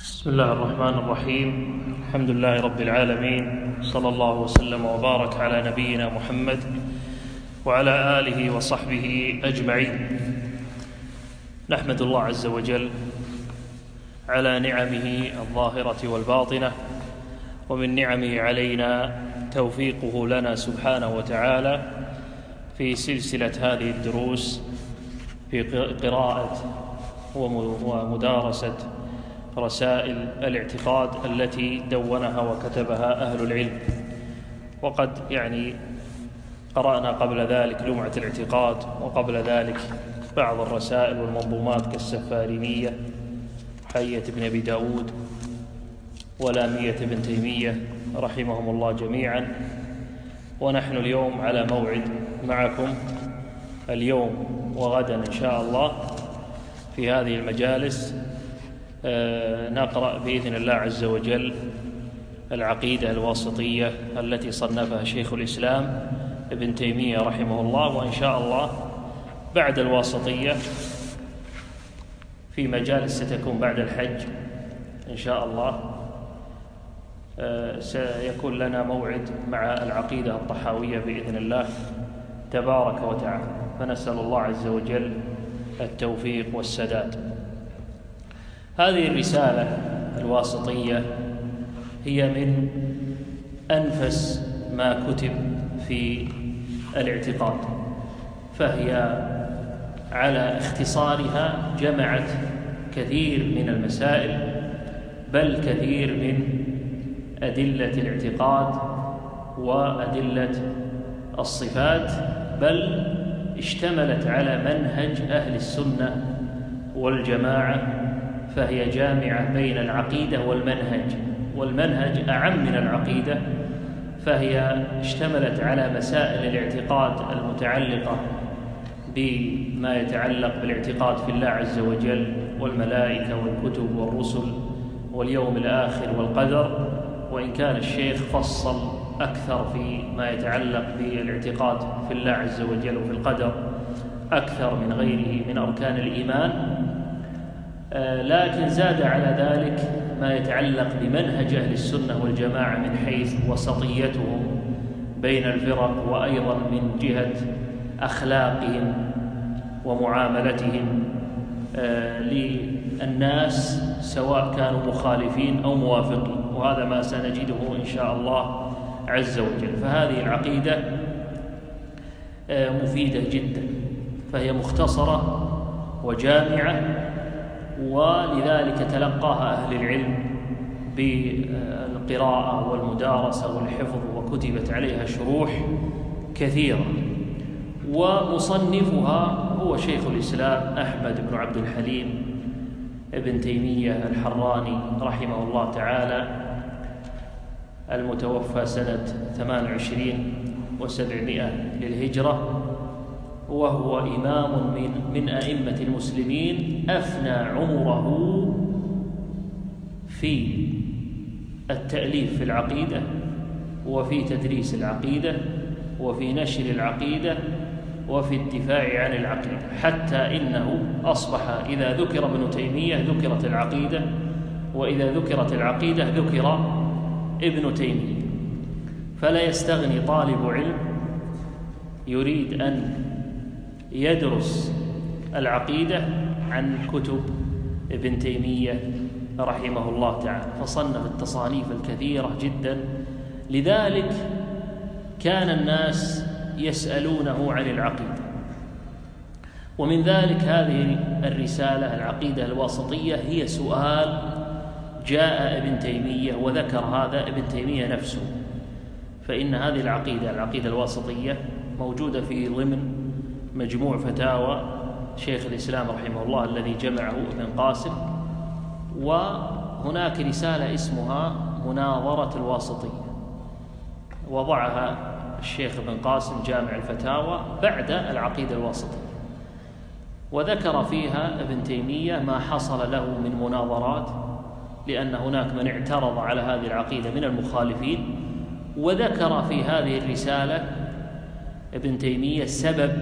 بسم الله الرحمن الرحيم. الحمد لله رب العالمين، صلى الله وسلم وبارك على نبينا محمد وعلى آله وصحبه أجمعين. نحمد الله عز وجل على نعمه الظاهرة والباطنة، ومن نعمه علينا توفيقه لنا سبحانه وتعالى في سلسلة هذه الدروس في قراءة ومدارسة رسائل الاعتقاد التي دونها وكتبها أهل العلم. وقد قرأنا قبل ذلك لمعة الاعتقاد، وقبل ذلك بعض الرسائل والمنظومات كالسفارينية، حية بن أبي داود، ولامية بن تيمية رحمهم الله جميعا. ونحن اليوم على موعد معكم اليوم وغدا إن شاء الله في هذه المجالس نقرأ بإذن الله عز وجل العقيدة الواسطية التي صنفها شيخ الإسلام ابن تيمية رحمه الله. وإن شاء الله بعد الواسطية في مجالس ستكون بعد الحج إن شاء الله سيكون لنا موعد مع العقيدة الطحاوية بإذن الله تبارك وتعالى، فنسأل الله عز وجل التوفيق والسداد. هذه الرسالة الواسطية هي من أنفس ما كتب في الاعتقاد، فهي على اختصارها جمعت كثير من المسائل، بل كثير من أدلة الاعتقاد وأدلة الصفات، بل اشتملت على منهج أهل السنة والجماعة، فهي جامعة بين العقيدة والمنهج أعم من العقيدة، فهي اشتملت على مسائل الاعتقاد المتعلقة بما يتعلق بالاعتقاد في الله عز وجل والملائكة والكتب والرسل واليوم الآخر والقدر، وإن كان الشيخ فصل أكثر في ما يتعلق بالاعتقاد في الله عز وجل وفي القدر أكثر من غيره من أركان الإيمان، لكن زاد على ذلك ما يتعلق بمنهج أهل السنة والجماعة من حيث وسطيتهم بين الفرق، وأيضا من جهة أخلاقهم ومعاملتهم للناس سواء كانوا مخالفين أو موافقين، وهذا ما سنجده إن شاء الله عز وجل. فهذه العقيدة مفيدة جدا، فهي مختصرة وجامعة، ولذلك تلقاها أهل العلم بالقراءة والمدارسة والحفظ، وكتبت عليها شروح كثيرة. ومصنفها هو شيخ الإسلام أحمد بن عبد الحليم ابن تيمية الحراني رحمه الله تعالى، المتوفى سنة 28 و700 للهجرة، وهو إمام من أئمة المسلمين، أفنى عمره في التأليف في العقيدة، وفي تدريس العقيدة، وفي نشر العقيدة، وفي الدفاع عن العقيدة، حتى إنه أصبح إذا ذكر ابن تيمية ذكرت العقيدة، وإذا ذكرت العقيدة ذكر ابن تيمية. فلا يستغني طالب علم يريد أن يدرس العقيدة عن كتب ابن تيمية رحمه الله تعالى، فصنف التصانيف الكثيرة جدا. لذلك كان الناس يسألونه عن العقيدة، ومن ذلك هذه الرسالة العقيدة الواسطية هي سؤال جاء ابن تيمية وذكر هذا ابن تيمية نفسه. فإن هذه العقيدة الواسطية موجودة في ضمن مجموع فتاوى شيخ الإسلام رحمه الله الذي جمعه ابن قاسم، وهناك رسالة اسمها مناظرة الواسطية، وضعها الشيخ ابن قاسم جامع الفتاوى بعد العقيدة الواسطية، وذكر فيها ابن تيمية ما حصل له من مناظرات، لأن هناك من اعترض على هذه العقيدة من المخالفين. وذكر في هذه الرسالة ابن تيمية سبب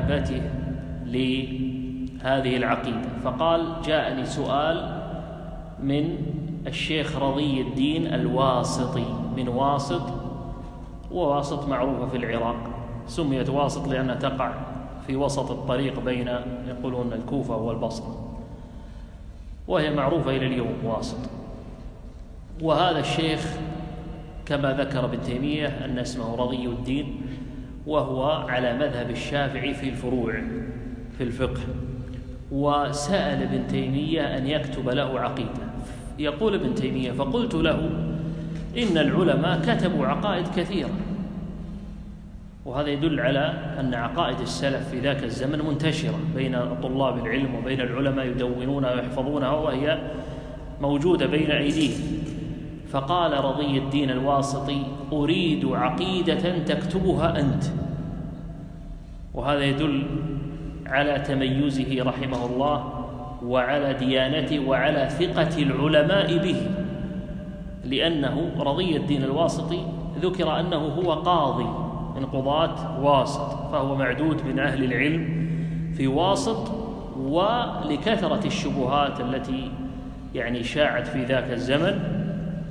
كتابته لهذه العقيدة، فقال: جاءني سؤال من الشيخ رضي الدين الواسطي، من واسط، وواسط معروفة في العراق، سميت واسط لأنها تقع في وسط الطريق بين يقولون الكوفة والبصرة، وهي معروفة إلى اليوم واسط. وهذا الشيخ كما ذكر ابن تيمية أن اسمه رضي الدين، وهو على مذهب الشافعي في الفروع في الفقه، وسأل ابن تيمية أن يكتب له عقيدة. يقول ابن تيمية: فقلت له إن العلماء كتبوا عقائد كثيرة، وهذا يدل على أن عقائد السلف في ذاك الزمن منتشرة بين طلاب العلم وبين العلماء، يدونونها ويحفظونها وهي موجودة بين أيديهم. فقال رضي الدين الواسطي: أريد عقيدة تكتبها أنت. وهذا يدل على تميزه رحمه الله وعلى ديانته وعلى ثقة العلماء به، لأنه رضي الدين الواسطي ذكر أنه هو قاضي من قضاة واسط، فهو معدود من أهل العلم في واسط. ولكثرة الشبهات التي شاعت في ذاك الزمن،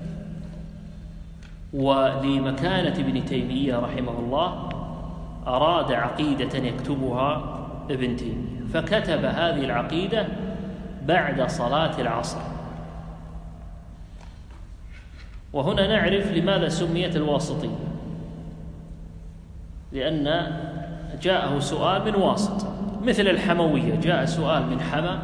ولمكانة ابن تيمية رحمه الله، أراد عقيدة يكتبها ابن تيمية، فكتب هذه العقيدة بعد صلاة العصر. وهنا نعرف لماذا سميت الواسطية، لأن جاءه سؤال من واسط، مثل الحموية جاء سؤال من حمى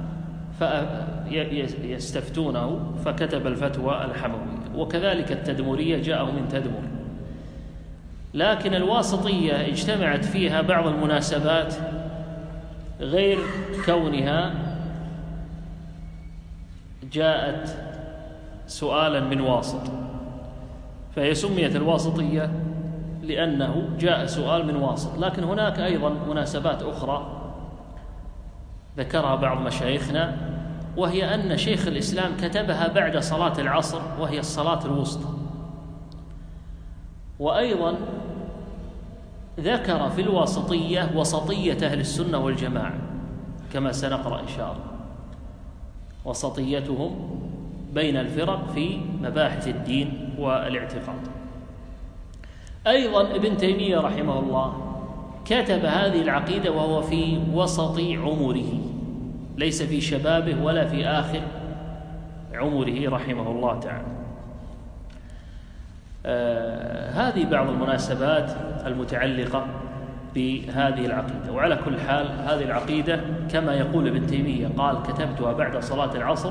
فيستفتونه فكتب الفتوى الحموية، وكذلك التدمرية جاءه من تدمر. لكن الواسطية اجتمعت فيها بعض المناسبات غير كونها جاءت سؤالا من واسط، فهي سميت الواسطية لأنه جاء سؤال من واسط. لكن هناك أيضا مناسبات أخرى ذكرها بعض مشايخنا، وهي أن شيخ الإسلام كتبها بعد صلاة العصر، وهي الصلاة الوسطى. وأيضا ذكر في الواسطية وسطية أهل السنة والجماعة، كما سنقرأ إن شاء الله، وسطيتهم بين الفرق في مباحث الدين والاعتقاد. أيضا ابن تيمية رحمه الله كتب هذه العقيدة وهو في وسط عمره، ليس في شبابه ولا في آخر عمره رحمه الله تعالى. هذه بعض المناسبات المتعلقة بهذه العقيدة. وعلى كل حال هذه العقيدة كما يقول ابن تيمية قال: كتبتها بعد صلاة العصر،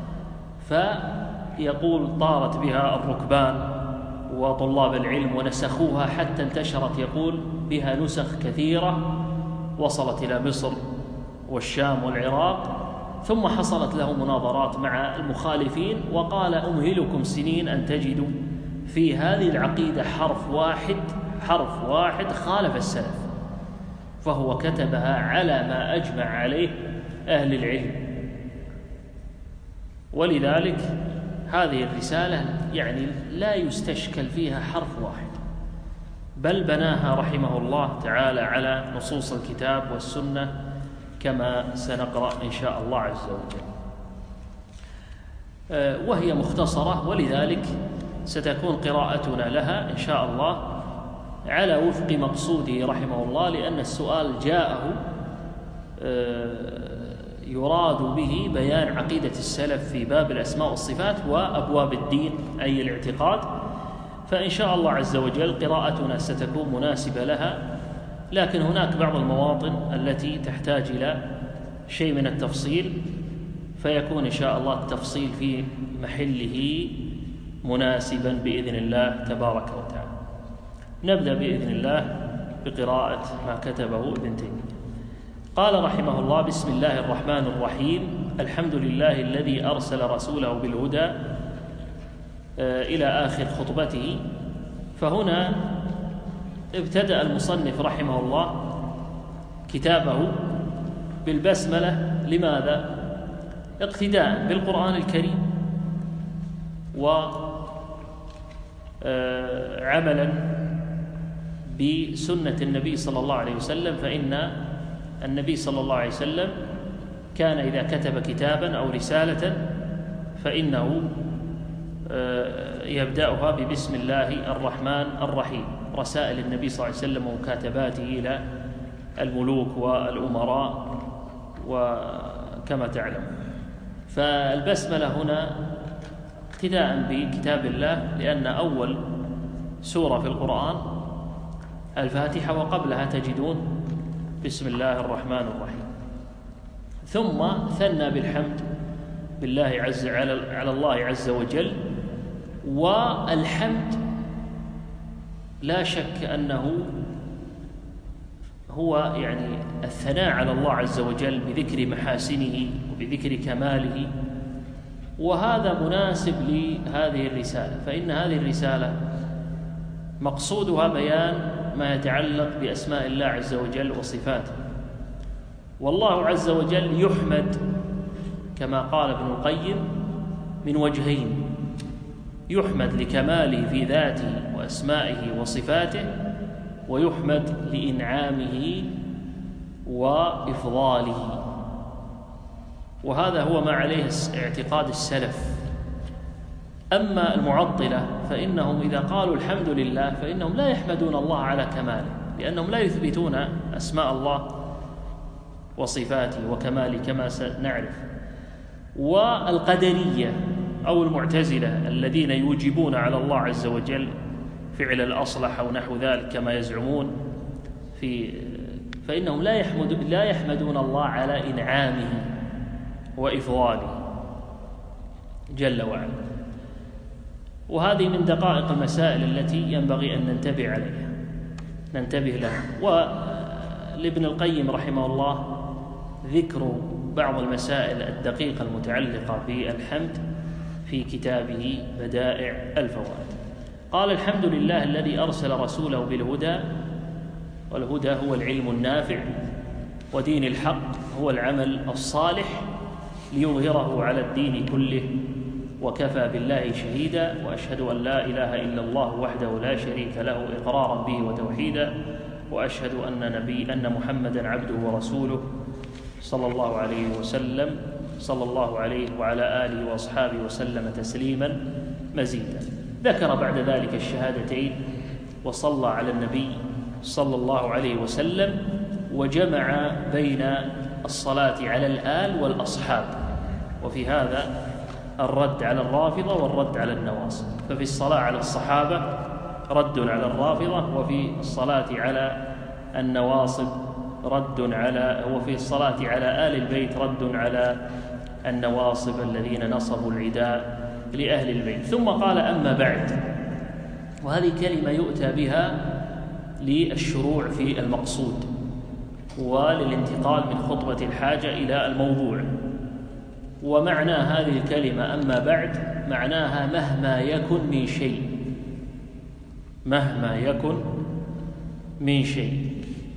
فيقول طارت بها الركبان وطلاب العلم ونسخوها حتى انتشرت، يقول بها نسخ كثيرة وصلت إلى مصر والشام والعراق، ثم حصلت له مناظرات مع المخالفين، وقال: أمهلكم سنين أن تجدوا في هذه العقيدة حرف واحد خالف السلف، فهو كتبها على ما أجمع عليه أهل العلم. ولذلك هذه الرسالة لا يستشكل فيها حرف واحد، بل بناها رحمه الله تعالى على نصوص الكتاب والسنة كما سنقرأ إن شاء الله عز وجل. وهي مختصرة، ولذلك ستكون قراءتنا لها إن شاء الله على وفق مقصوده رحمه الله، لأن السؤال جاءه يراد به بيان عقيدة السلف في باب الأسماء والصفات وأبواب الدين أي الاعتقاد، فإن شاء الله عز وجل قراءتنا ستكون مناسبة لها. لكن هناك بعض المواطن التي تحتاج إلى شيء من التفصيل، فيكون إن شاء الله التفصيل في محله مناسبا بإذن الله تبارك وتعالى. نبدأ بإذن الله بقراءة ما كتبه ابن تيمية. قال رحمه الله: بسم الله الرحمن الرحيم، الحمد لله الذي أرسل رسوله بالهدى، إلى آخر خطبته. فهنا ابتدأ المصنف رحمه الله كتابه بالبسملة. لماذا؟ اقتداء بالقرآن الكريم، وعملا بسنة النبي صلى الله عليه وسلم، فإن النبي صلى الله عليه وسلم كان إذا كتب كتابا أو رسالة فإنه يبدأها ببسم الله الرحمن الرحيم، رسائل النبي صلى الله عليه وسلم ومكاتباته إلى الملوك والأمراء وكما تعلم. فالبسملة هنا اقتداء بكتاب الله، لأن أول سورة في القرآن الفاتحة، وقبلها تجدون بسم الله الرحمن الرحيم. ثم ثنى بالحمد بالله على الله عز وجل. والحمد لا شك أنه هو يعني الثناء على الله عز وجل بذكر محاسنه وبذكر كماله، وهذا مناسب لهذه الرسالة، فإن هذه الرسالة مقصودها بيان ما يتعلق بأسماء الله عز وجل وصفاته. والله عز وجل يحمد كما قال ابن القيم من وجهين: يحمد لكماله في ذاته وأسمائه وصفاته، ويحمد لإنعامه وإفضاله. وهذا هو ما عليه اعتقاد السلف. أما المعطلة فإنهم إذا قالوا الحمد لله فإنهم لا يحمدون الله على كماله، لأنهم لا يثبتون أسماء الله وصفاته وكماله كما سنعرف. والقدرية أو المعتزلة الذين يوجبون على الله عز وجل فعل الأصلح أو نحو ذلك كما يزعمون فإنهم لا يحمدون الله على إنعامه وإفضاله جل وعلا. وهذه من دقائق المسائل التي ينبغي أن ننتبه لها. ولابن القيم رحمه الله ذكر بعض المسائل الدقيقة المتعلقة بالحمد في كتابه بدائع الفوائد. قال: الحمد لله الذي أرسل رسوله بالهدى، والهدى هو العلم النافع، ودين الحق هو العمل الصالح، ليظهره على الدين كله، وكفى بالله شهيدا، وأشهد أن لا إله إلا الله وحده لا شريك له إقرارا به وتوحيدا، وأشهد أن محمدا عبده ورسوله صلى الله عليه وسلم، صلى الله عليه وعلى آله وأصحابه وسلم تسليما مزيدا. ذكر بعد ذلك الشهادتين، وصلى على النبي صلى الله عليه وسلم، وجمع بين الصلاة على الآل والأصحاب، وفي هذا الرد على الرافضة والرد على النواصب. ففي الصلاة على الصحابة رد على الرافضة، وفي الصلاة على النواصب وفي الصلاة على آل البيت رد على النواصب الذين نصبوا العداء لأهل البيت. ثم قال: أما بعد. وهذه كلمة يؤتى بها للشروع في المقصود وللانتقال من خطبة الحاجة إلى الموضوع. ومعنى هذه الكلمة أما بعد معناها مهما يكن من شيء.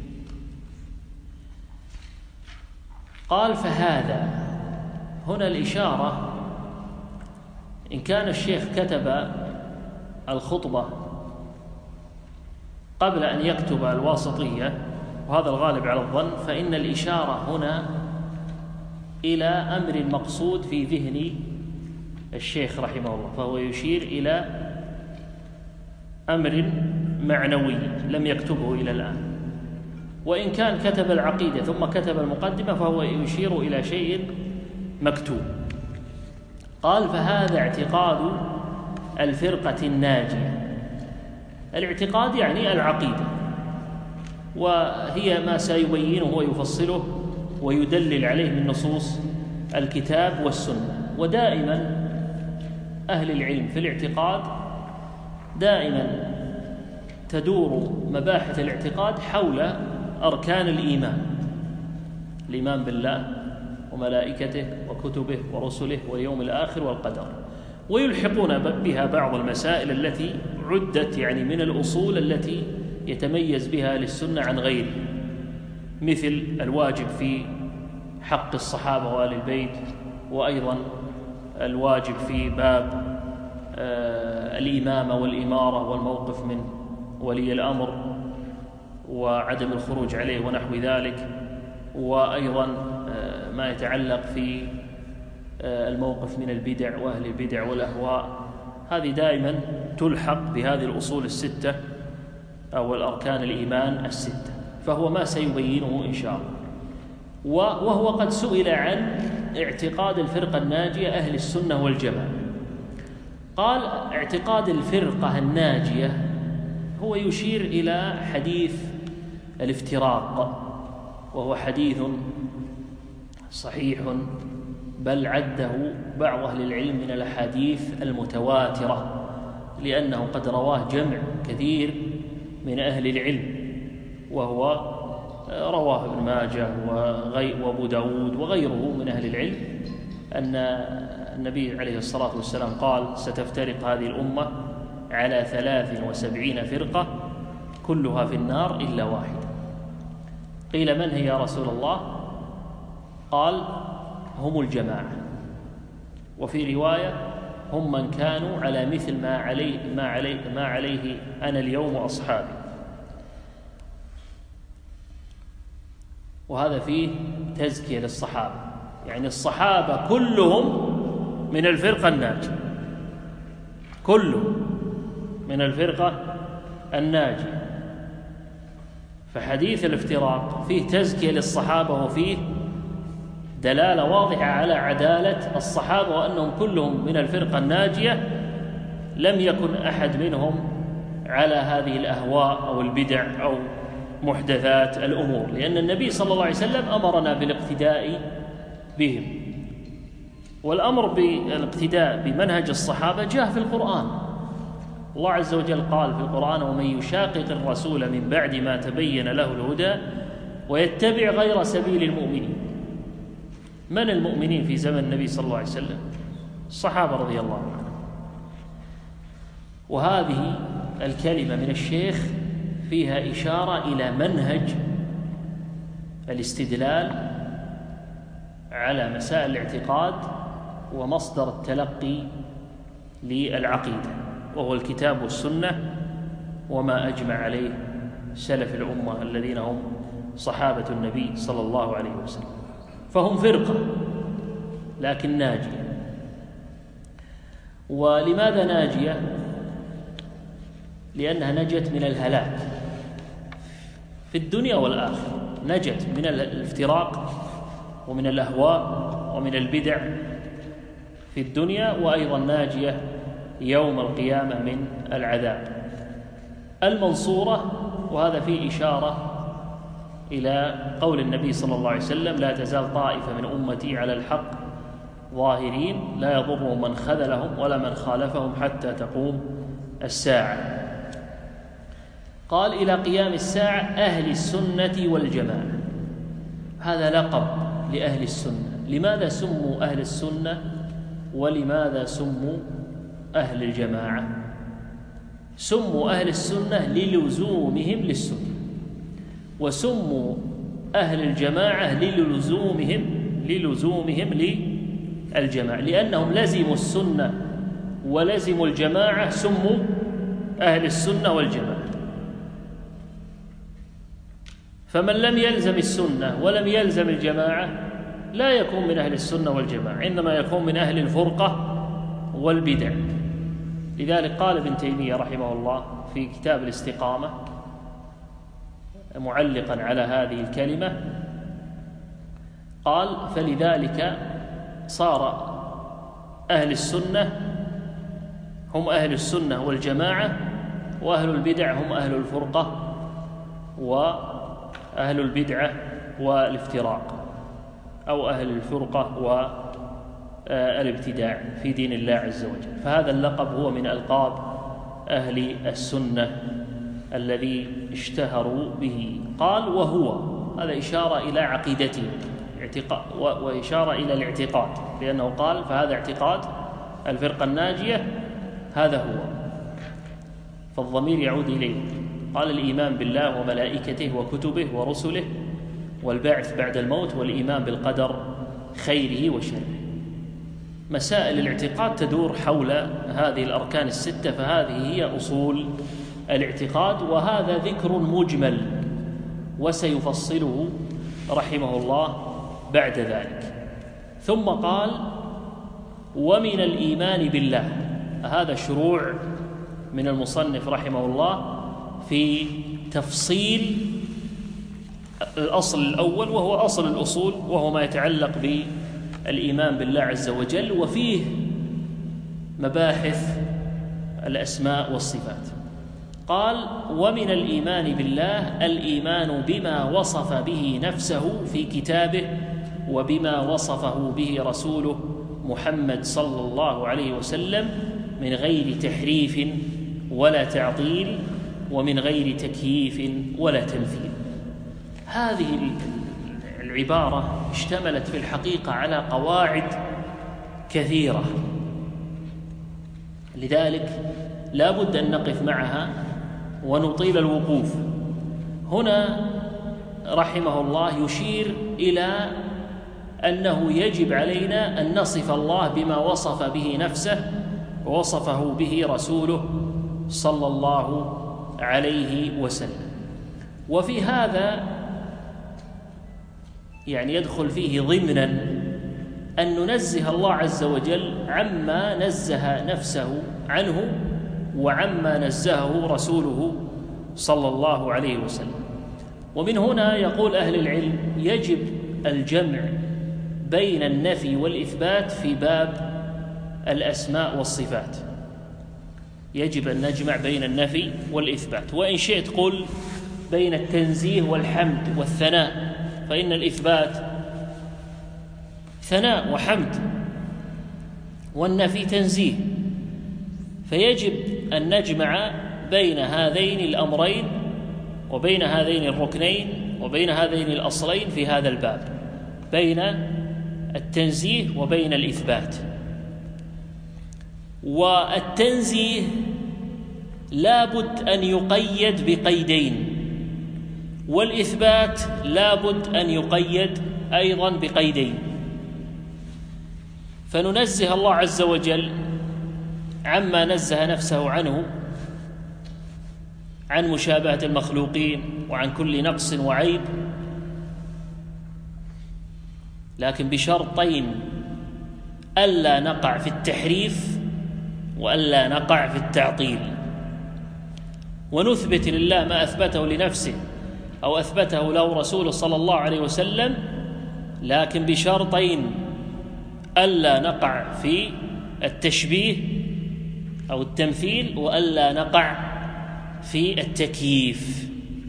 قال: فهذا هنا الإشارة، إن كان الشيخ كتب الخطبة قبل أن يكتب الواسطية، وهذا الغالب على الظن، فإن الإشارة هنا إلى أمر مقصود في ذهن الشيخ رحمه الله، فهو يشير إلى أمر معنوي لم يكتبه إلى الآن. وإن كان كتب العقيدة ثم كتب المقدمة فهو يشير إلى شيء مكتوب. قال: فهذا اعتقاد الفرقة الناجية. الاعتقاد يعني العقيدة، وهي ما سيبينه ويفصله ويدلل عليه من نصوص الكتاب والسنة. ودائما أهل العلم في الاعتقاد دائما تدور مباحث الاعتقاد حول أركان الإيمان بالله وملائكته وكتبه ورسله واليوم الآخر والقدر، ويلحقون بها بعض المسائل التي عدت يعني من الأصول التي يتميز بها للسنة عن غيره، مثل الواجب في حق الصحابة وآل البيت، وأيضا الواجب في باب الإمامة والإمارة والموقف من ولي الأمر وعدم الخروج عليه ونحو ذلك، وأيضا ما يتعلق في الموقف من البدع وأهل البدع والأهواء، هذه دائما تلحق بهذه الأصول الستة أو الأركان الإيمان الستة، فهو ما سيبينه إن شاء الله. وهو قد سئل عن اعتقاد الفرقة الناجية أهل السنة والجماعة، قال اعتقاد الفرقة الناجية هو يشير إلى حديث الافتراق، وهو حديث صحيح بل عده بعض أهل العلم من الأحاديث المتواترة، لأنه قد رواه جمع كثير من أهل العلم، وهو رواه ابن ماجه وأبو داود وغيره من أهل العلم، أن النبي عليه الصلاة والسلام قال ستفترق هذه الأمة على 73 فرقة كلها في النار إلا واحدة. قيل من هي يا رسول الله؟ قال هم الجماعة، وفي رواية هم من كانوا على مثل ما عليه أنا اليوم وأصحابي. وهذا فيه تزكية للصحابة، يعني الصحابة كلهم من الفرقة الناجية، كلهم من الفرقة الناجية. فحديث الافتراق فيه تزكية للصحابة، وفيه دلالة واضحة على عدالة الصحابة وأنهم كلهم من الفرقة الناجية، لم يكن أحد منهم على هذه الأهواء أو البدع أو محدثات الأمور، لأن النبي صلى الله عليه وسلم أمرنا بالاقتداء بهم، والأمر بالاقتداء بمنهج الصحابة جاء في القرآن. الله عز وجل قال في القرآن ومن يشاقق الرسول من بعد ما تبين له الهدى ويتبع غير سبيل المؤمنين. من المؤمنين في زمن النبي صلى الله عليه وسلم؟ الصحابة رضي الله عنهم. وهذه الكلمة من الشيخ فيها إشارة إلى منهج الاستدلال على مسائل الاعتقاد ومصدر التلقي للعقيدة، وهو الكتاب والسنة وما أجمع عليه سلف الأمة الذين هم صحابة النبي صلى الله عليه وسلم. فهم فرقة لكن ناجية. ولماذا ناجية؟ لأنها نجت من الهلاك في الدنيا والآخرة، نجت من الافتراق ومن الأهواء ومن البدع في الدنيا، وأيضا ناجية يوم القيامة من العذاب المنصورة. وهذا فيه إشارة إلى قول النبي صلى الله عليه وسلم لا تزال طائفة من أمتي على الحق ظاهرين لا يضرهم من خذلهم ولا من خالفهم حتى تقوم الساعة. قال إلى قيام الساعة أهل السنة والجماعة، هذا لقب لأهل السنة. لماذا سموا أهل السنة ولماذا سموا أهل الجماعة؟ سموا أهل السنة للزومهم للسنة، وسموا أهل الجماعة للزومهم للجماعة، لأنهم لزموا السنة ولزموا الجماعة سموا أهل السنة والجماعة. فمن لم يلزم السنة ولم يلزم الجماعة لا يكون من أهل السنة والجماعة، إنما يكون من أهل الفرقة والبدع. لذلك قال ابن تيمية رحمه الله في كتاب الاستقامة معلقا على هذه الكلمة، قال فلذلك صار أهل السنة هم أهل السنة والجماعة، وأهل البدع هم أهل الفرقة وأهل البدعة والافتراق، أو أهل الفرقة والابتداع في دين الله عز وجل. فهذا اللقب هو من ألقاب أهل السنة الذي اشتهروا به. قال وهو، هذا إشارة إلى عقيدتهم وإشارة إلى الاعتقاد، لأنه قال فهذا اعتقاد الفرقة الناجية، هذا هو، فالضمير يعود إليه. قال الإيمان بالله وملائكته وكتبه ورسله والبعث بعد الموت والإيمان بالقدر خيره وشره. مسائل الاعتقاد تدور حول هذه الأركان الستة، فهذه هي أصول الاعتقاد، وهذا ذكر مجمل وسيفصله رحمه الله بعد ذلك. ثم قال ومن الإيمان بالله. هذا شروع من المصنف رحمه الله في تفصيل الأصل الأول، وهو أصل الأصول، وهو ما يتعلق بالإيمان بالله عز وجل، وفيه مباحث الأسماء والصفات. قال: ومن الإيمان بالله الإيمان بما وصف به نفسه في كتابه وبما وصفه به رسوله محمد صلى الله عليه وسلم من غير تحريف ولا تعطيل ومن غير تكييف ولا تمثيل. هذه العبارة اشتملت في الحقيقة على قواعد كثيرة، لذلك لا بد أن نقف معها ونطيل الوقوف. هنا رحمه الله يشير إلى أنه يجب علينا أن نصف الله بما وصف به نفسه ووصفه به رسوله صلى الله عليه وسلم. وفي هذا يعني يدخل فيه ضمنا أن ننزه الله عز وجل عما نزه نفسه عنه وعما نزهه رسوله صلى الله عليه وسلم. ومن هنا يقول أهل العلم يجب الجمع بين النفي والإثبات في باب الأسماء والصفات. يجب أن نجمع بين النفي والإثبات، وإن شئت قل بين التنزيه والحمد والثناء، فإن الإثبات ثناء وحمد والنفي تنزيه، فيجب أن نجمع بين هذين الأمرين وبين هذين الركنين وبين هذين الأصلين في هذا الباب، بين التنزيه وبين الإثبات. والتنزيه لا بد أن يقيد بقيدين، والإثبات لا بد أن يقيد أيضا بقيدين. فننزه الله عز وجل عما نزه نفسه عنه عن مشابهة المخلوقين وعن كل نقص وعيب، لكن بشرطين: ألا نقع في التحريف وألا نقع في التعطيل. ونثبت لله ما أثبته لنفسه أو أثبته له رسوله صلى الله عليه وسلم، لكن بشرطين: ألا نقع في التشبيه أو التمثيل، وألا نقع في التكييف.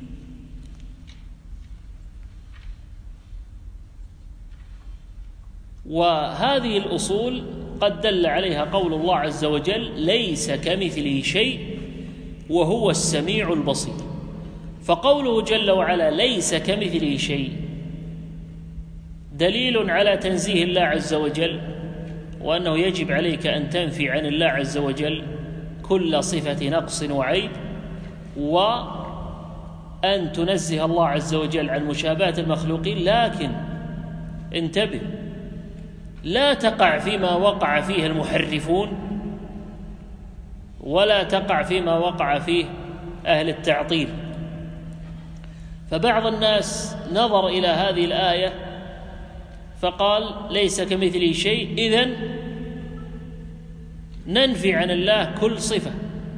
وهذه الأصول قد دل عليها قول الله عز وجل: ليس كمثله شيء وهو السميع البصير. فقوله جل وعلا ليس كمثله شيء دليل على تنزيه الله عز وجل، وأنه يجب عليك أن تنفي عن الله عز وجل كل صفة نقص وعيب، وأن تنزه الله عز وجل عن مشابهة المخلوقين. لكن انتبه، لا تقع فيما وقع فيه المحرفون، ولا تقع فيما وقع فيه أهل التعطيل. فبعض الناس نظر إلى هذه الآية فقال: ليس كمثله شيء، إذن ننفي عن الله كل صفة.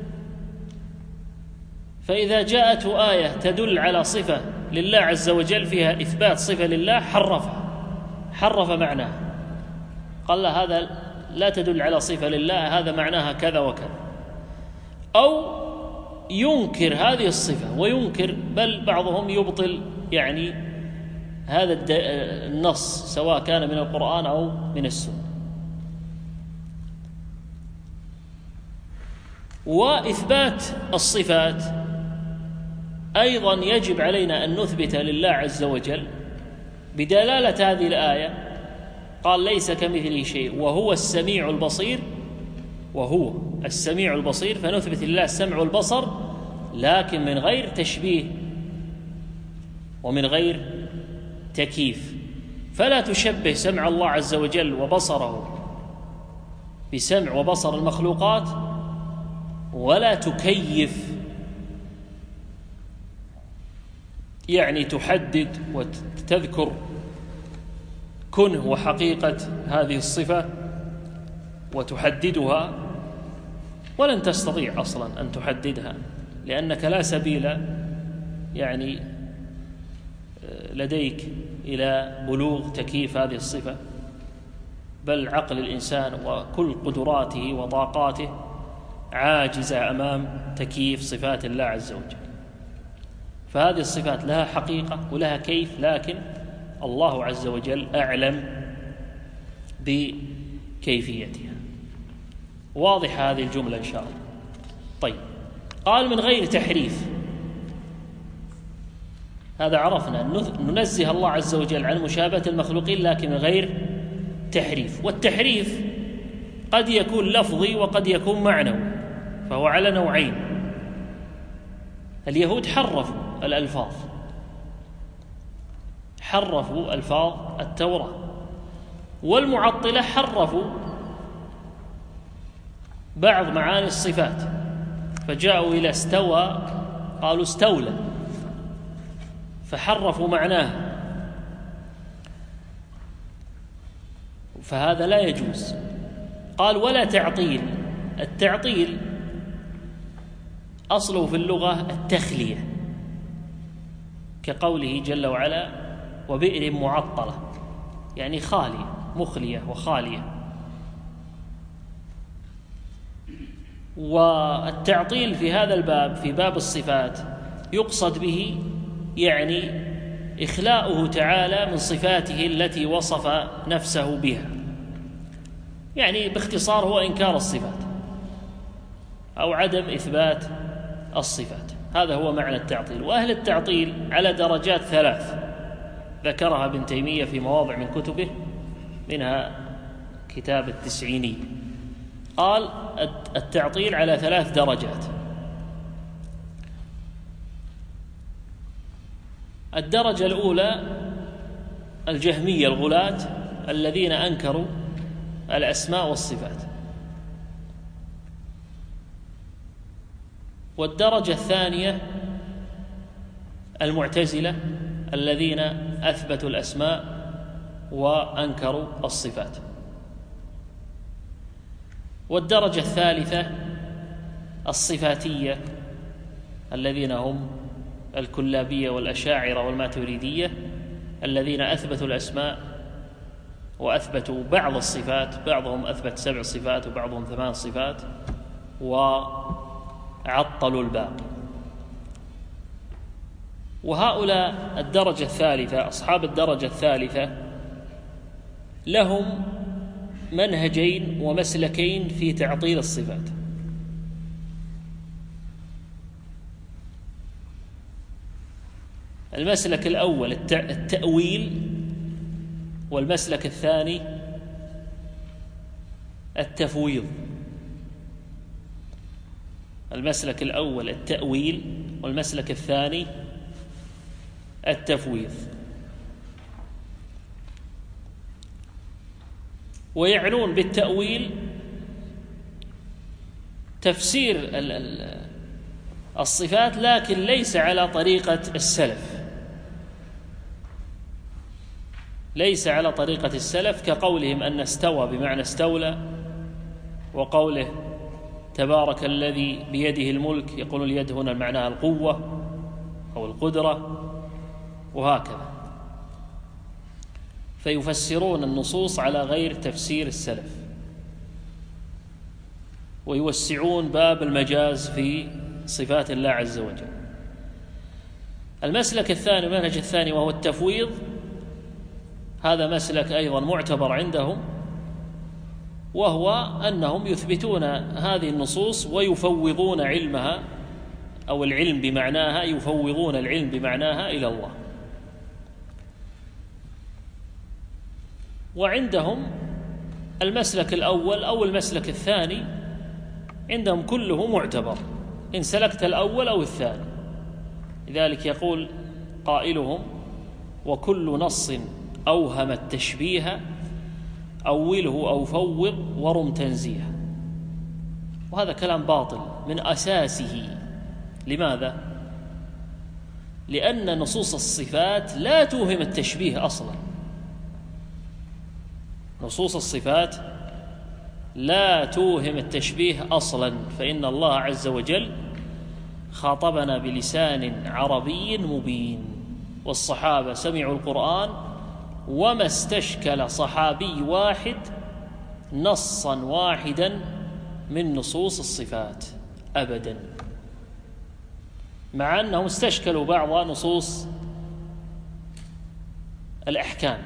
فإذا جاءت آية تدل على صفة لله عز وجل فيها إثبات صفة لله حرف معناها، قال لا، هذا لا تدل على صفة لله، هذا معناها كذا وكذا. أو ينكر هذه الصفة وينكر، بل بعضهم يبطل يعني هذا النص سواء كان من القرآن أو من السنة. وإثبات الصفات أيضا يجب علينا أن نثبت لله عز وجل بدلالة هذه الآية. قال: ليس كمثله شيء وهو السميع البصير، وهو السميع البصير، فنثبت لله السمع والبصر، لكن من غير تشبيه ومن غير تكييف. فلا تشبه سمع الله عز وجل وبصره بسمع وبصر المخلوقات، ولا تكيف يعني تحدد وتذكر كنه وحقيقة هذه الصفة وتحددها، ولن تستطيع أصلا أن تحددها، لأنك لا سبيل يعني لديك إلى بلوغ تكييف هذه الصفة، بل عقل الإنسان وكل قدراته وطاقاته عاجزة أمام تكييف صفات الله عز وجل. فهذه الصفات لها حقيقة ولها كيف، لكن الله عز وجل أعلم بكيفيتها. واضح هذه الجملة إن شاء الله. طيب، قال من غير تحريف، هذا عرفنا ننزه الله عز وجل عن مشابهة المخلوقين لكن من غير تحريف. والتحريف قد يكون لفظي وقد يكون معنوي، فهو على نوعين. اليهود حرفوا الألفاظ، حرفوا ألفاظ التوراة، والمعطلة حرفوا بعض معاني الصفات، فجاءوا إلى استوى قالوا استولى، فحرفوا معناه، فهذا لا يجوز. قال ولا تعطيل. التعطيل أصله في اللغة التخلية، كقوله جل وعلا وبئر معطلة، يعني خالية، مخلية وخالية. والتعطيل في هذا الباب، في باب الصفات، يقصد به يعني إخلاؤه تعالى من صفاته التي وصف نفسه بها، يعني باختصار هو إنكار الصفات أو عدم إثبات الصفات. هذا هو معنى التعطيل. وأهل التعطيل على درجات ثلاث ذكرها ابن تيمية في مواضع من كتبه، منها كتاب التسعيني. قال التعطيل على ثلاث درجات. الدرجة الأولى الجهمية الغلاة الذين أنكروا الأسماء والصفات. والدرجة الثانية المعتزلة الذين أثبتوا الأسماء وأنكروا الصفات. والدرجة الثالثة الصفاتية الذين هم الكلابية والأشاعرة والماتريدية الذين أثبتوا الأسماء وأثبتوا بعض الصفات، بعضهم أثبت 7 صفات وبعضهم 8 صفات، وعطلوا الباقي. وهؤلاء الدرجة الثالثة، أصحاب الدرجة الثالثة، لهم منهجين ومسلكين في تعطيل الصفات. المسلك الأول التأويل، والمسلك الثاني التفويض. المسلك الأول التأويل، والمسلك الثاني التفويض. ويعنون بالتأويل تفسير الصفات لكن ليس على طريقة السلف، ليس على طريقة السلف، كقولهم أن استوى بمعنى استولى، وقوله تبارك الذي بيده الملك، يقول اليد هنا معناها القوة أو القدرة، وهكذا. فيفسرون النصوص على غير تفسير السلف، ويوسعون باب المجاز في صفات الله عز وجل. المسلك الثاني، المنهج الثاني، وهو التفويض، هذا مسلك أيضا معتبر عندهم، وهو أنهم يثبتون هذه النصوص ويفوضون علمها أو العلم بمعناها، يفوضون العلم بمعناها إلى الله. وعندهم المسلك الأول أو المسلك الثاني عندهم كله معتبر إن سلكت الأول أو الثاني. لذلك يقول قائلهم وكل نص أوهم التشبيه أوله أو فوض ورم تنزيه. وهذا كلام باطل من أساسه. لماذا؟ لأن نصوص الصفات لا توهم التشبيه أصلا. نصوص الصفات لا توهم التشبيه أصلا، فإن الله عز وجل خاطبنا بلسان عربي مبين، والصحابة سمعوا القرآن وما استشكل صحابي واحد نصا واحدا من نصوص الصفات أبدا، مع أنهم استشكلوا بعض نصوص الأحكام،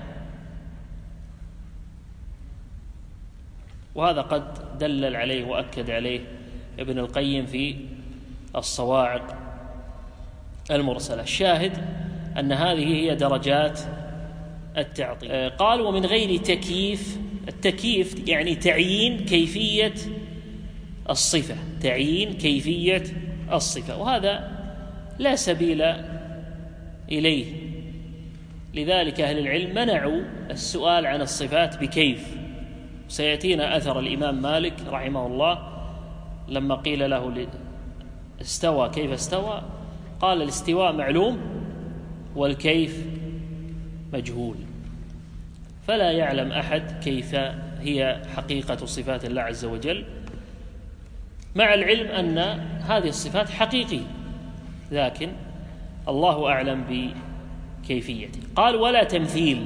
وهذا قد دلل عليه وأكد عليه ابن القيم في الصواعق المرسلة. الشاهد أن هذه هي درجات التعطيل. قال ومن غير تكييف. التكييف يعني تعيين كيفية الصفة، تعيين كيفية الصفة، وهذا لا سبيل إليه، لذلك أهل العلم منعوا السؤال عن الصفات بكيف. سيأتينا أثر الإمام مالك رحمه الله لما قيل له استوى كيف استوى، قال الاستواء معلوم والكيف مجهول، فلا يعلم أحد كيف هي حقيقة صفات الله عز وجل، مع العلم أن هذه الصفات حقيقية، لكن الله أعلم بكيفيته. قال ولا تمثيل.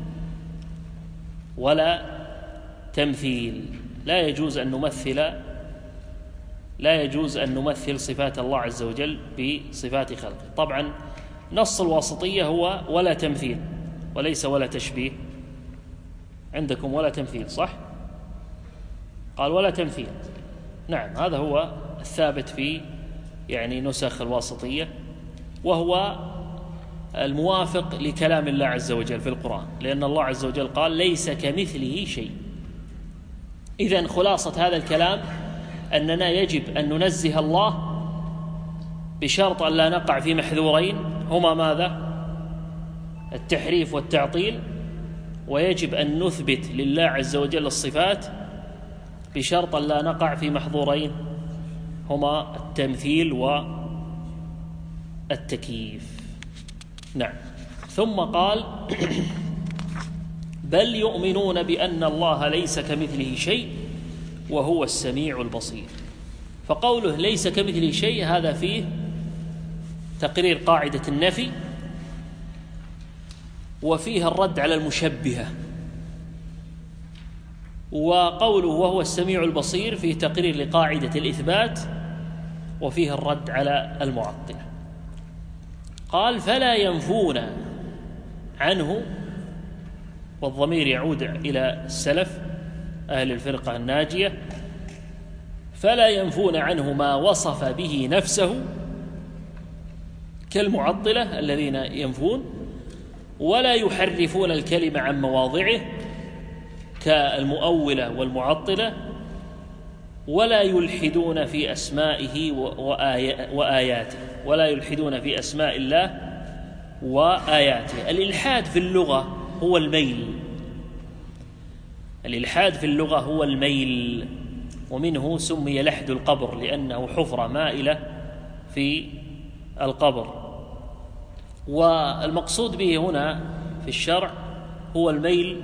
ولا تمثيل، لا يجوز أن نمثل صفات الله عز وجل بصفات خلقه. طبعا نص الواسطية هو ولا تمثيل وليس ولا تشبيه. عندكم ولا تمثيل صح؟ قال ولا تمثيل، نعم هذا هو الثابت في يعني نسخ الواسطية، وهو الموافق لكلام الله عز وجل في القرآن، لأن الله عز وجل قال ليس كمثله شيء. إذن خلاصة هذا الكلام أننا يجب أن ننزه الله بشرط أن لا نقع في محذورين هما ماذا؟ التحريف والتعطيل، ويجب أن نثبت لله عز وجل الصفات بشرط أن لا نقع في محظورين هما التمثيل والتكييف. نعم. ثم قال بل يؤمنون بأن الله ليس كمثله شيء وهو السميع البصير. فقوله ليس كمثله شيء هذا فيه تقرير قاعدة النفي، وفيها الرد على المشبهة، وقوله وهو السميع البصير فيه تقرير لقاعدة الإثبات، وفيها الرد على المعطلة. قال فلا ينفون عنه، والضمير يعود إلى السلف أهل الفرقة الناجية، فلا ينفون عنه ما وصف به نفسه كالمعطلة الذين ينفون، ولا يحرفون الكلمة عن مواضعه كالمؤولة والمعطلة، ولا يلحدون في أسمائه وآياته، ولا يلحدون في أسماء الله وآياته. الإلحاد في اللغة هو الميل، الإلحاد في اللغة هو الميل، ومنه سمي لحد القبر لأنه حفرة مائلة في القبر. والمقصود به هنا في الشرع هو الميل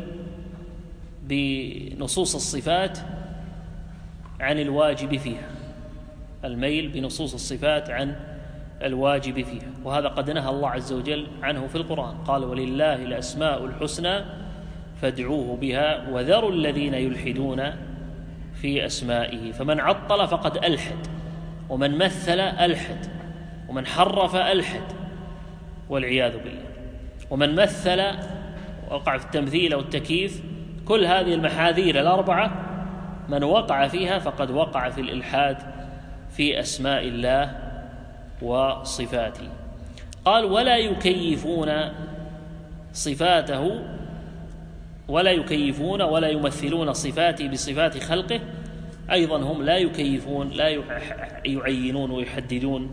بنصوص الصفات عن الواجب فيها، الميل بنصوص الصفات عن الواجب فيها، وهذا قد نهى الله عز وجل عنه في القرآن، قال ولله الأسماء الحسنى فادعوه بها وذروا الذين يلحدون في أسمائه. فمن عطل فقد ألحد، ومن مثل ألحد، ومن حرف ألحد والعياذ بالله، ومن مثل وقع في التمثيل أو التكييف، كل هذه المحاذير الأربعة من وقع فيها فقد وقع في الإلحاد في أسماء الله وصفاته. قال ولا يكيفون صفاته، ولا يكيفون ولا يمثلون صفاته بصفات خلقه، أيضا هم لا يكيفون، لا يعينون ويحددون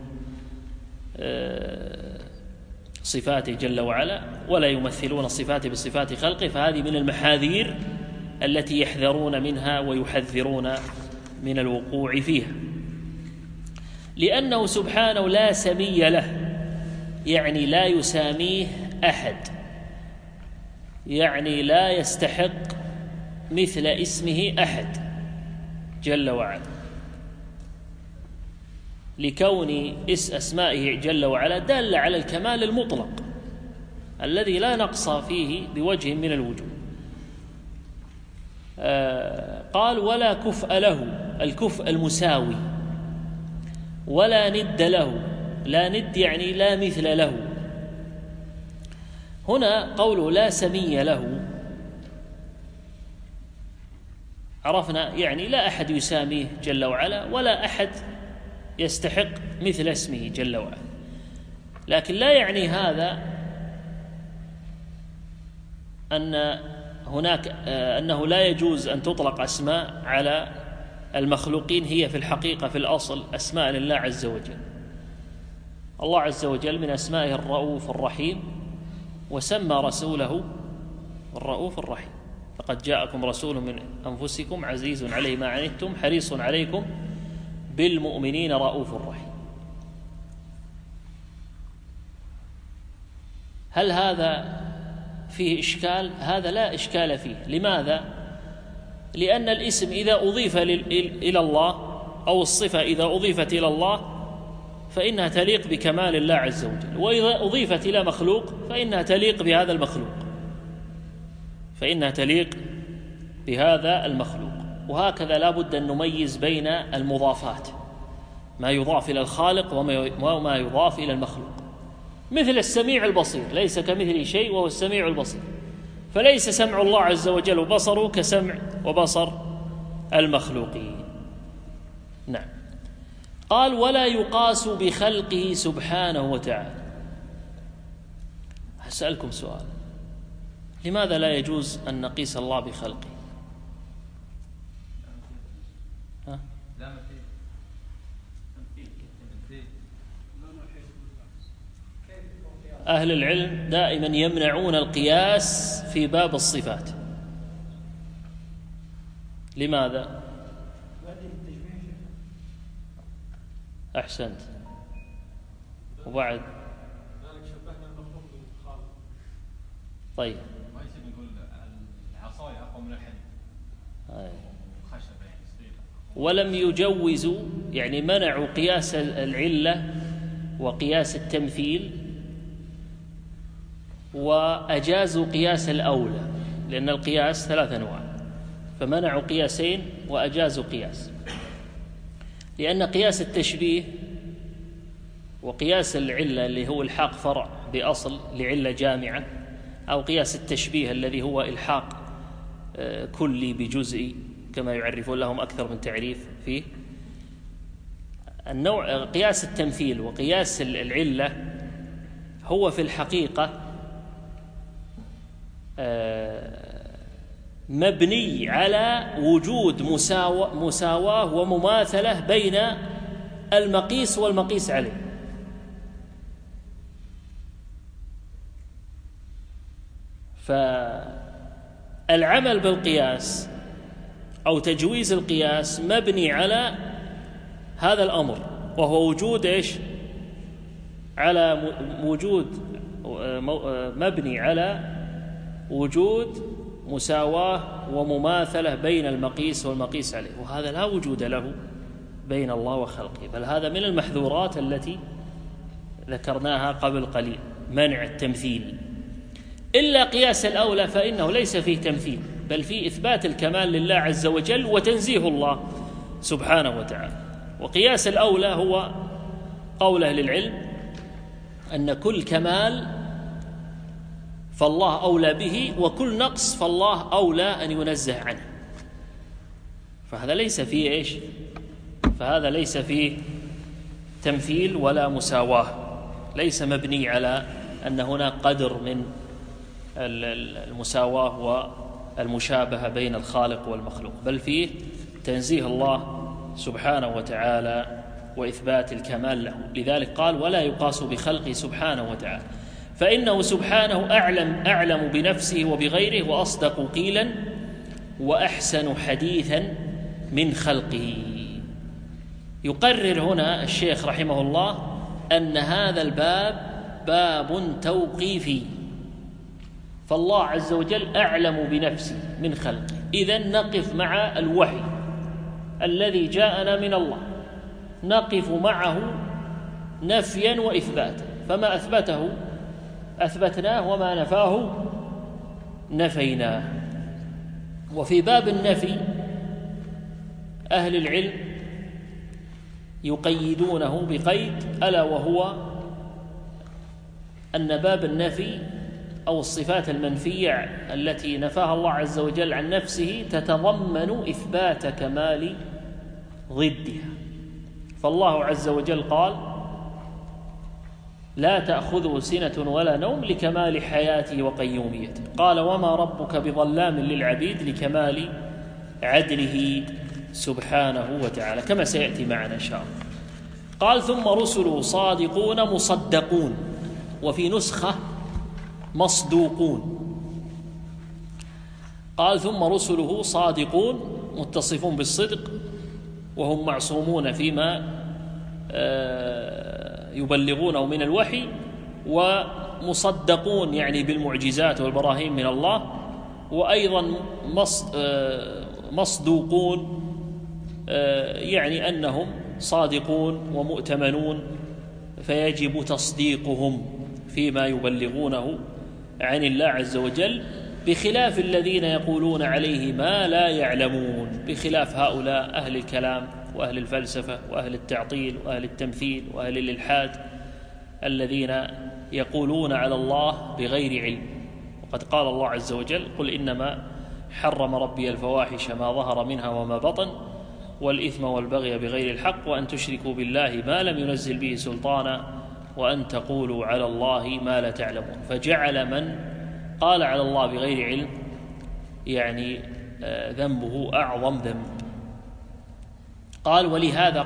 صفاته جل وعلا، ولا يمثلون صفاته بصفات خلقه، فهذه من المحاذير التي يحذرون منها ويحذرون من الوقوع فيها، لأنه سبحانه لا سمي له، يعني لا يساميه أحد، يعني لا يستحق مثل اسمه أحد، جل وعلا، لكون أسمائه جل وعلا دالة على الكمال المطلق الذي لا نقص فيه بوجه من الوجوه. قال ولا كفء له، الكفء المساوي، ولا ند له، لا ند يعني لا مثل له. هنا قوله لا سمي له، عرفنا يعني لا أحد يساميه جل وعلا، ولا أحد يستحق مثل اسمه جل وعلا. لكن لا يعني هذا أنه لا يجوز أن تطلق أسماء على المخلوقين هي في الحقيقة في الأصل أسماء لله عز وجل. الله عز وجل من أسمائه الرؤوف الرحيم، وسمى رسوله الرؤوف الرحيم. لقد جاءكم رسول من أنفسكم عزيز عليه ما عنتم حريص عليكم بالمؤمنين رؤوف رحيم. هل هذا فيه إشكال؟ هذا لا إشكال فيه. لماذا؟ لأن الاسم إذا أضيف إلى الله، أو الصفة إذا أضيفت إلى الله فإنها تليق بكمال الله عز وجل، وإذا أضيفت إلى مخلوق فإنها تليق بهذا المخلوق، وهكذا لا بد أن نميز بين المضافات، ما يضاف إلى الخالق وما يضاف إلى المخلوق. مثل السميع البصير، ليس كمثله شيء وهو السميع البصير، فليس سمع الله عز وجل وبصره كسمع وبصر المخلوقين. نعم. قال ولا يقاس بخلقه سبحانه وتعالى. أسألكم سؤال، لماذا لا يجوز أن نقيس الله بخلقه؟ أهل العلم دائما يمنعون القياس في باب الصفات. لماذا؟ أحسنت. وبعد طيب ما يصير نقول العصاية أقوى من الحديد، خشبة يعني صغيرة. ولم يجوزوا، يعني منعوا قياس العلة وقياس التمثيل، وأجازوا قياس الأولى، لأن القياس 3 أنواع، فمنعوا قياسين وأجازوا قياس. لأن قياس التشبيه وقياس العلة اللي هو الحاق فرع بأصل لعلة جامعة، أو قياس التشبيه الذي هو إلحاق كلي بجزئي كما يعرفون لهم أكثر من تعريف فيه. النوع قياس التمثيل وقياس العلة هو في الحقيقة مبني على وجود مساواة ومماثلة بين المقيس والمقيس عليه. فالعمل بالقياس أو تجويز القياس مبني على هذا الأمر، وهو وجود مبني على وجود مساواة ومماثلة بين المقيس والمقيس عليه، وهذا لا وجود له بين الله وخلقه، بل هذا من المحذورات التي ذكرناها قبل قليل، منع التمثيل. إلا قياس الأولى فإنه ليس فيه تمثيل، بل فيه إثبات الكمال لله عز وجل وتنزيه الله سبحانه وتعالى. وقياس الأولى هو قول أهل العلم أن كل كمال فالله أولى به، وكل نقص فالله أولى أن ينزه عنه. فهذا ليس فيه تمثيل ولا مساواة، ليس مبني على أن هناك قدر من المساواة والمشابهة بين الخالق والمخلوق، بل فيه تنزيه الله سبحانه وتعالى وإثبات الكمال له. لذلك قال ولا يقاس بخلقه سبحانه وتعالى، فإنه سبحانه أعلم بنفسه وبغيره، وأصدق قيلا، وأحسن حديثا من خلقه. يقرر هنا الشيخ رحمه الله أن هذا الباب باب توقيفي، فالله عز وجل أعلم بنفسه من خلقه. إذن نقف مع الوحي الذي جاءنا من الله نقف معه نفيا وإثباتا، فما أثبته أثبتناه وما نفاه نفيناه. وفي باب النفي أهل العلم يقيدونه بقيد، ألا وهو أن باب النفي أو الصفات المنفية التي نفاها الله عز وجل عن نفسه تتضمن إثبات كمال ضدها. فالله عز وجل قال: لا تأخذه سنة ولا نوم لكمال حياته وقيوميته. قال: وما ربك بظلام للعبيد لكمال عدله سبحانه وتعالى، كما سيأتي معنا إن شاء الله. قال: ثم رسله صادقون مصدقون، وفي نسخة مصدوقون. قال: ثم رسله صادقون متصفون بالصدق وهم معصومون فيما يبلغونه من الوحي، ومصدقون يعني بالمعجزات والبراهين من الله، وأيضا مصدوقون يعني أنهم صادقون ومؤتمنون، فيجب تصديقهم فيما يبلغونه عن الله عز وجل، بخلاف الذين يقولون عليه ما لا يعلمون، بخلاف هؤلاء أهل الكلام وأهل الفلسفة وأهل التعطيل وأهل التمثيل وأهل الإلحاد الذين يقولون على الله بغير علم. وقد قال الله عز وجل: قل إنما حرم ربي الفواحش ما ظهر منها وما بطن والإثم والبغي بغير الحق وأن تشركوا بالله ما لم ينزل به سلطانا وأن تقولوا على الله ما لا تعلمون. فجعل من قال على الله بغير علم يعني ذنبه أعظم ذنب. قال: ولهذا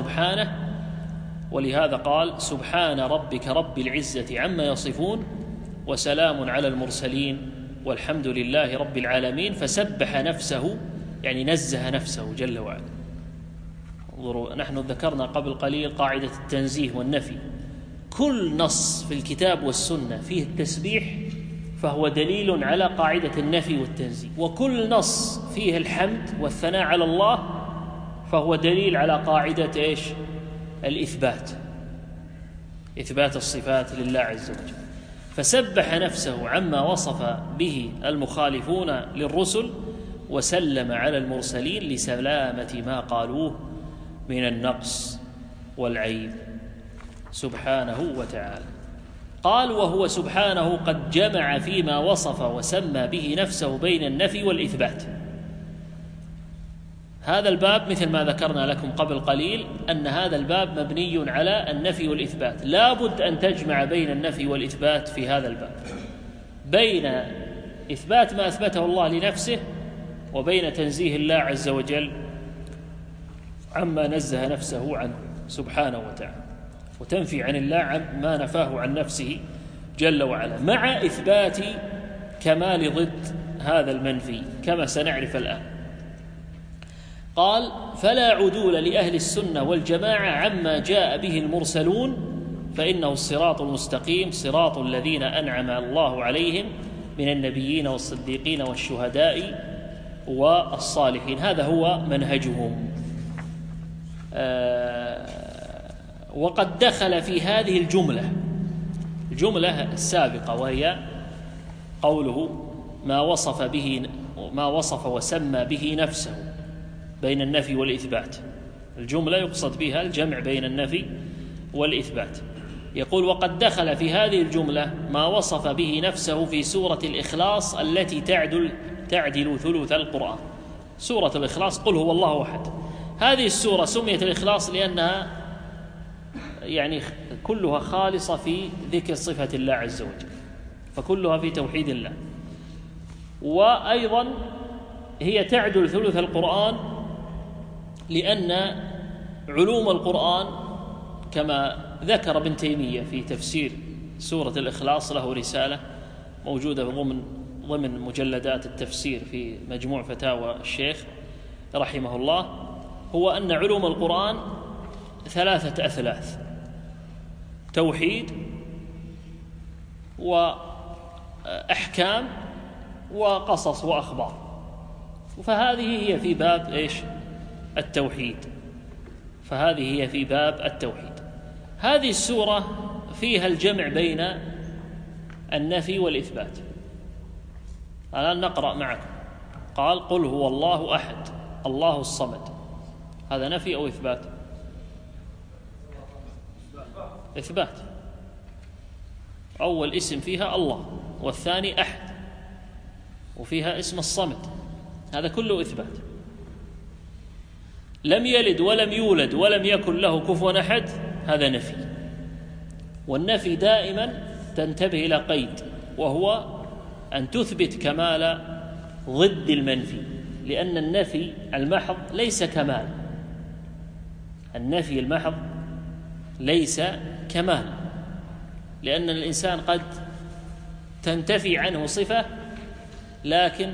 قال سبحان ربك رب العزة عما يصفون وسلام على المرسلين والحمد لله رب العالمين. فسبح نفسه يعني نزه نفسه جل وعلا. انظروا، نحن ذكرنا قبل قليل قاعدة التنزيه والنفي. كل نص في الكتاب والسنة فيه التسبيح فهو دليل على قاعدة النفي والتنزيه، وكل نص فيه الحمد والثناء على الله فهو دليل على قاعدة إيش؟ الإثبات، إثبات الصفات لله عز وجل. فسبح نفسه عما وصف به المخالفون للرسل وسلم على المرسلين لسلامة ما قالوه من النقص والعيب سبحانه وتعالى. قال: وهو سبحانه قد جمع فيما وصف وسمى به نفسه بين النفي والإثبات. هذا الباب مثل ما ذكرنا لكم قبل قليل أن هذا الباب مبني على النفي والإثبات، لا بد أن تجمع بين النفي والإثبات في هذا الباب، بين إثبات ما أثبته الله لنفسه وبين تنزيه الله عز وجل عما نزه نفسه عنه سبحانه وتعالى، وتنفي عن الله ما نفاه عن نفسه جل وعلا، مع إثبات كمال ضد هذا المنفي كما سنعرف الآن. قال: فلا عدول لأهل السنة والجماعة عما جاء به المرسلون، فإنه الصراط المستقيم صراط الذين أنعم الله عليهم من النبيين والصديقين والشهداء والصالحين. هذا هو منهجهم. وقد دخل في هذه الجملة السابقة، وهي قوله ما وصف وسمى به نفسه بين النفي والإثبات. الجملة يقصد بها الجمع بين النفي والإثبات. يقول: وقد دخل في هذه الجملة ما وصف به نفسه في سورة الإخلاص التي تعدل ثلث القرآن. سورة الإخلاص قل هو الله أحد. هذه السورة سميت الإخلاص لأنها يعني كلها خالصة في ذكر صفة الله عز وجل، فكلها في توحيد الله. وأيضا هي تعدل ثلث القرآن لأن علوم القرآن كما ذكر ابن تيمية في تفسير سورة الإخلاص، له رسالة موجودة ضمن مجلدات التفسير في مجموع فتاوى الشيخ رحمه الله، هو أن علوم القرآن 3 أثلاث: توحيد وأحكام وقصص وأخبار. فهذه هي في باب إيش؟ التوحيد، فهذه هي في باب التوحيد. هذه السورة فيها الجمع بين النفي والإثبات. الآن نقرأ معكم. قال قل هو الله أحد الله الصمد، هذا نفي أو إثبات؟ إثبات. أول اسم فيها الله، والثاني أحد، وفيها اسم الصمد، هذا كله إثبات. لم يلد ولم يولد ولم يكن له كفوا أحد، هذا نفي. والنفي دائما تنتبه إلى قيد، وهو أن تثبت كمال ضد المنفي، لأن النفي المحض ليس كمال، النفي المحض ليس كمال، لأن الإنسان قد تنتفي عنه صفة لكن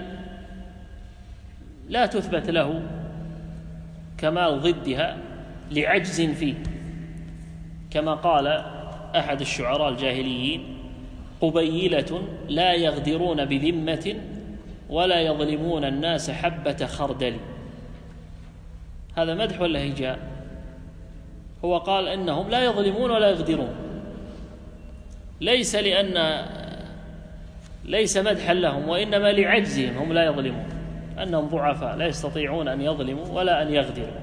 لا تثبت له كمال ضدها لعجز فيه، كما قال أحد الشعراء الجاهليين: قبيلة لا يغدرون بذمة ولا يظلمون الناس حبة خردل. هذا مدح ولا هجاء؟ هو قال إنهم لا يظلمون ولا يغدرون، ليس مدحا لهم، وإنما لعجزهم، هم لا يظلمون، أنهم ضعفاء لا يستطيعون أن يظلموا ولا أن يغدروا.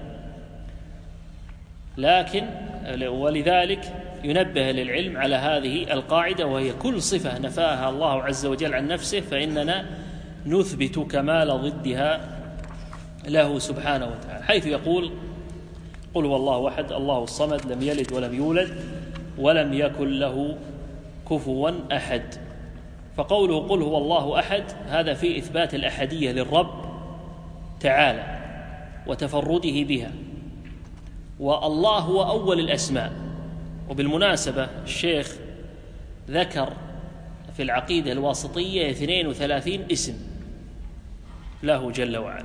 لكن ولذلك ينبه للعلم على هذه القاعدة، وهي كل صفة نفاها الله عز وجل عن نفسه فإننا نثبت كمال ضدها له سبحانه وتعالى، حيث يقول: قل هو الله أحد الله الصمد لم يلد ولم يولد ولم يكن له كفوا أحد. فقوله قل هو الله أحد هذا في إثبات الأحدية للرب تعالى وتفرده بها، والله هو أول الأسماء. وبالمناسبة الشيخ ذكر في العقيدة الواسطية 32 اسم له جل وعلا.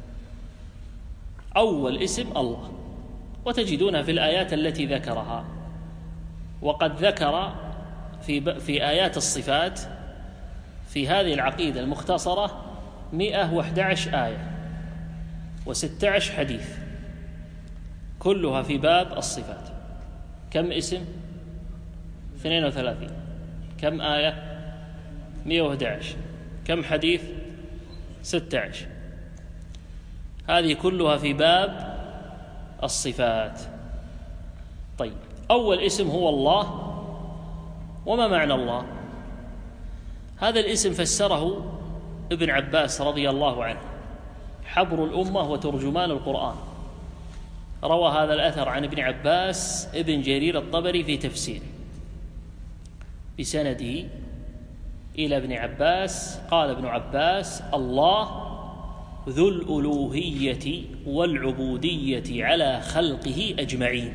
أول اسم الله، وتجدونها في الآيات التي ذكرها. وقد ذكر في آيات الصفات في هذه العقيدة المختصرة 111 آية و16 حديث، كلها في باب الصفات. كم اسم؟ 32. كم آية؟ 111. كم حديث؟ 16. هذه كلها في باب الصفات. طيب، أول اسم هو الله. وما معنى الله؟ هذا الاسم فسره ابن عباس رضي الله عنه، حبر الأمة وترجمان القرآن. روى هذا الأثر عن ابن عباس ابن جرير الطبري في تفسيره بسنده إلى ابن عباس. قال ابن عباس: الله ذو الألوهية والعبودية على خلقه أجمعين.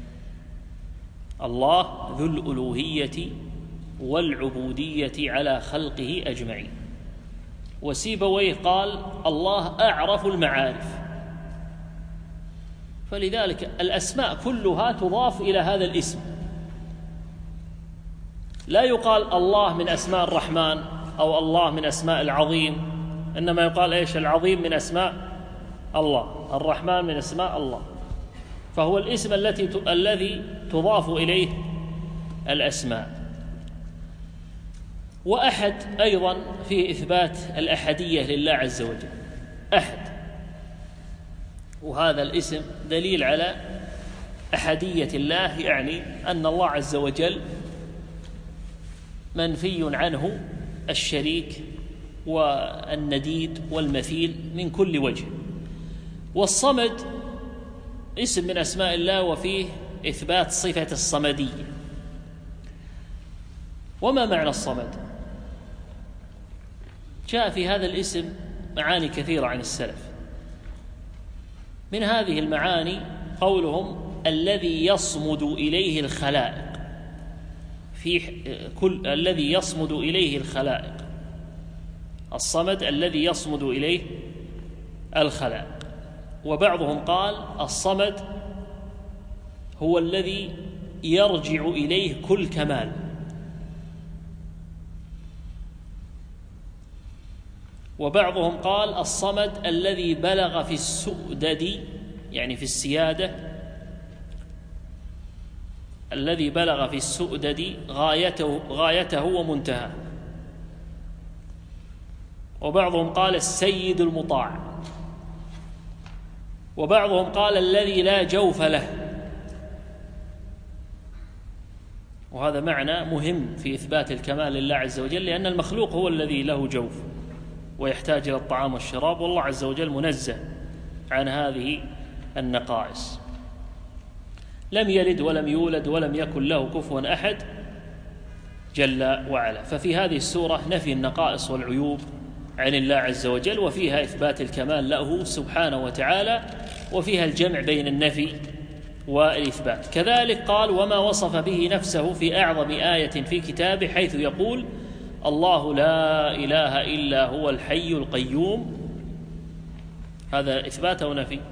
الله ذو الألوهية والعبودية على خلقه أجمعين. وسيبويه قال: الله أعرف المعارف. فلذلك الأسماء كلها تضاف إلى هذا الاسم، لا يقال الله من أسماء الرحمن أو الله من أسماء العظيم، إنما يقال إيش؟ العظيم من أسماء الله، الرحمن من أسماء الله. فهو الاسم الذي تضاف إليه الأسماء. وأحد أيضا فيه إثبات الأحدية لله عز وجل، أحد، وهذا الاسم دليل على أحدية الله، يعني أن الله عز وجل منفي عنه الشريك والنديد والمثيل من كل وجه. والصمد اسم من أسماء الله، وفيه إثبات صفة الصمدية. وما معنى الصمد؟ جاء في هذا الاسم معاني كثيرة عن السلف. من هذه المعاني قولهم: الذي يصمد إليه الخلائق، الذي يصمد إليه الخلائق. الصمد الذي يصمد إليه الخلائق. وبعضهم قال: الصمد هو الذي يرجع إليه كل كمال. وبعضهم قال: الصمد الذي بلغ في السؤدد يعني في السيادة الذي بلغ في السؤدد غايته ومنتهى. وبعضهم قال السيد المطاع، وبعضهم قال الذي لا جوف له. وهذا معنى مهم في إثبات الكمال لله عز وجل، لأن المخلوق هو الذي له جوف ويحتاج إلى الطعام والشراب، والله عز وجل منزه عن هذه النقائص. لم يلد ولم يولد ولم يكن له كفوا أحد جل وعلا. ففي هذه السورة نفي النقائص والعيوب عن الله عز وجل، وفيها إثبات الكمال له سبحانه وتعالى، وفيها الجمع بين النفي والإثبات. كذلك قال وما وصف به نفسه في أعظم آية في كتابه، حيث يقول الله لا إله إلا هو الحي القيوم. هذا إثبات أو نفي؟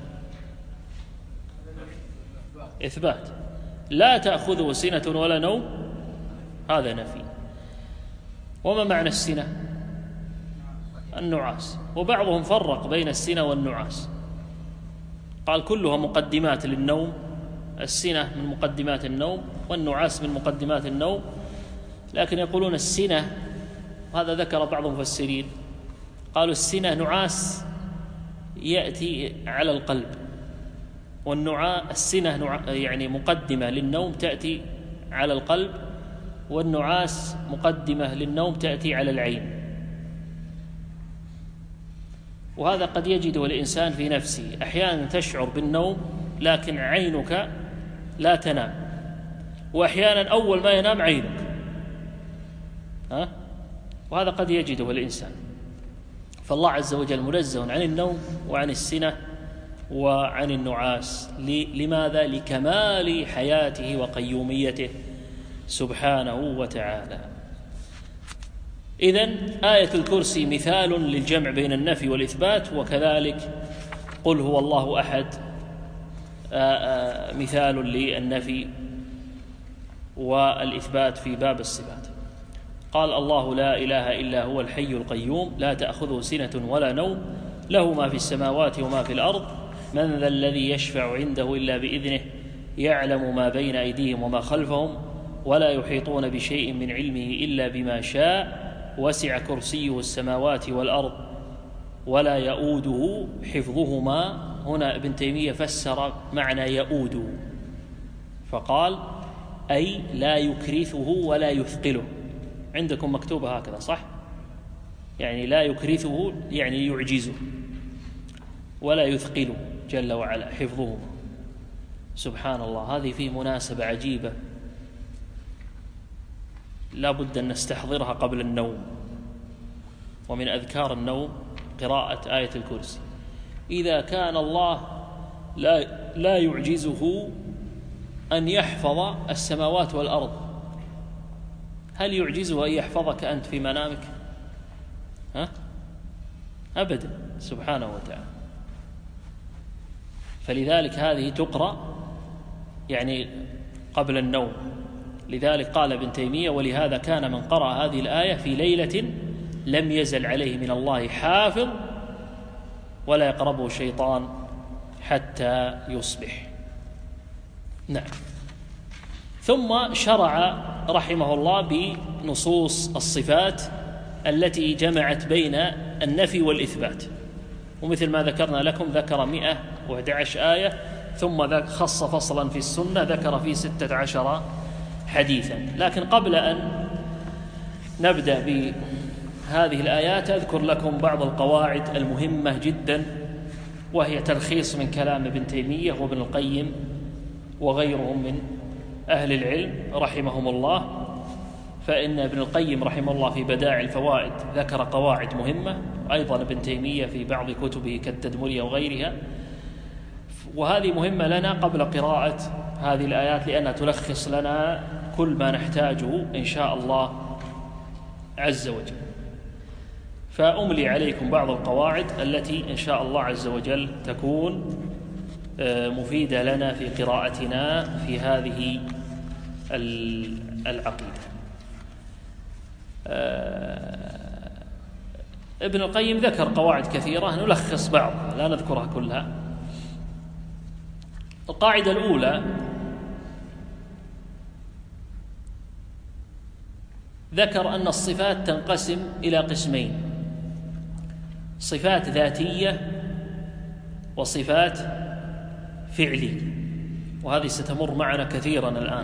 إثبات. لا تأخذه سنة ولا نوم، هذا نفي. وما معنى السنة؟ النعاس. وبعضهم فرق بين السنة والنعاس، قال كلها مقدمات للنوم، السنة من مقدمات النوم والنعاس من مقدمات النوم. لكن يقولون السنة، هذا ذكر بعض المفسرين، قالوا السنة نعاس يأتي على القلب، السنة يعني مقدمة للنوم تأتي على القلب، والنعاس مقدمة للنوم تأتي على العين. وهذا قد يجده الإنسان في نفسه، أحيانا تشعر بالنوم لكن عينك لا تنام، وأحيانا أول ما ينام عينك، وهذا قد يجده الإنسان. فالله عز وجل منزه عن النوم وعن السنة وعن النعاس. لماذا؟ لكمال حياته وقيوميته سبحانه وتعالى. إذن آية الكرسي مثال للجمع بين النفي والإثبات، وكذلك قل هو الله أحد مثال للنفي والإثبات في باب الصفات. قال الله لا إله إلا هو الحي القيوم لا تأخذه سنة ولا نوم له ما في السماوات وما في الأرض من ذا الذي يشفع عنده إلا بإذنه يعلم ما بين أيديهم وما خلفهم ولا يحيطون بشيء من علمه إلا بما شاء وسع كرسيه السماوات والأرض ولا يؤوده حفظهما. هنا ابن تيمية فسر معنى يؤوده فقال أي لا يكرثه ولا يثقله. عندكم مكتوبة هكذا صح؟ يعني لا يكرثه يعني يعجزه، ولا يثقله جل وعلا حفظهما. سبحان الله، هذه فيه مناسبة عجيبة لا بد أن نستحضرها قبل النوم. ومن أذكار النوم قراءة آية الكرسي. إذا كان الله لا يعجزه أن يحفظ السماوات والأرض، هل يعجزه أن يحفظك أنت في منامك؟ أبدا، سبحانه وتعالى. فلذلك هذه تقرأ يعني قبل النوم. لذلك قال ابن تيمية ولهذا كان من قرأ هذه الآية في ليلة لم يزل عليه من الله حافظ ولا يقربه شيطان حتى يصبح. نعم. ثم شرع رحمه الله بنصوص الصفات التي جمعت بين النفي والإثبات، ومثل ما ذكرنا لكم ذكر 111 آية، ثم خص فصلا في السنة ذكر فيه 16 حديثا. لكن قبل أن نبدأ بهذه الآيات أذكر لكم بعض القواعد المهمة جدا، وهي تلخيص من كلام ابن تيمية وابن القيم وغيرهم من أهل العلم رحمهم الله. فإن ابن القيم رحمه الله في بدائع الفوائد ذكر قواعد مهمة، أيضا ابن تيمية في بعض كتبه كالتدمرية وغيرها، وهذه مهمة لنا قبل قراءة هذه الآيات لأنها تلخص لنا كل ما نحتاجه إن شاء الله عز وجل. فأملي عليكم بعض القواعد التي إن شاء الله عز وجل تكون مفيدة لنا في قراءتنا في هذه العقيدة. ابن القيم ذكر قواعد كثيرة، نلخص بعضها لا نذكرها كلها. القاعدة الأولى ذكر أن الصفات تنقسم إلى قسمين: صفات ذاتية وصفات فعلية، وهذه ستمر معنا كثيرا الآن.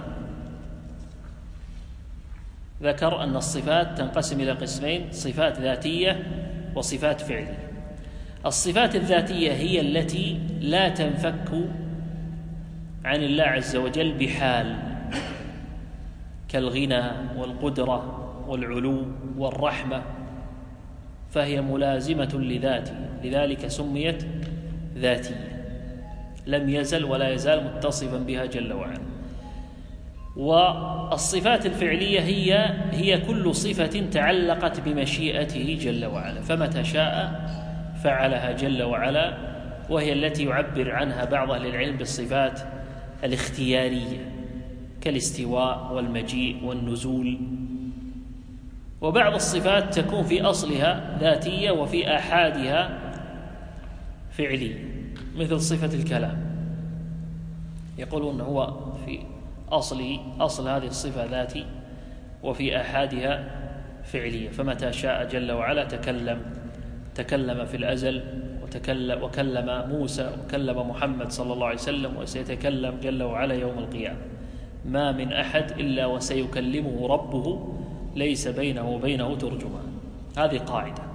ذكر أن الصفات تنقسم إلى قسمين: صفات ذاتية وصفات فعلية. الصفات الذاتية هي التي لا تنفك عن الله عز وجل بحال، كالغنى والقدرة والعلو والرحمة، فهي ملازمة لذاته، لذلك سميت ذاتية، لم يزل ولا يزال متصفا بها جل وعلا. والصفات الفعلية هي كل صفة تعلقت بمشيئته جل وعلا، فمتى شاء فعلها جل وعلا، وهي التي يعبر عنها بعض أهل العلم بالصفات الاختيارية، كالاستواء والمجيء والنزول. وبعض الصفات تكون في أصلها ذاتية وفي آحادها فعلية، مثل صفة الكلام، يقولون هو في أصل هذه الصفة ذاتي وفي آحادها فعلية، فمتى شاء جل وعلا تكلم في الأزل، وكلم موسى وكلم محمد صلى الله عليه وسلم، وسيتكلم جل وعلا يوم القيامة. ما من أحد إلا وسيكلمه ربه، ليس بينه وبينه ترجمان. هذه قاعدة.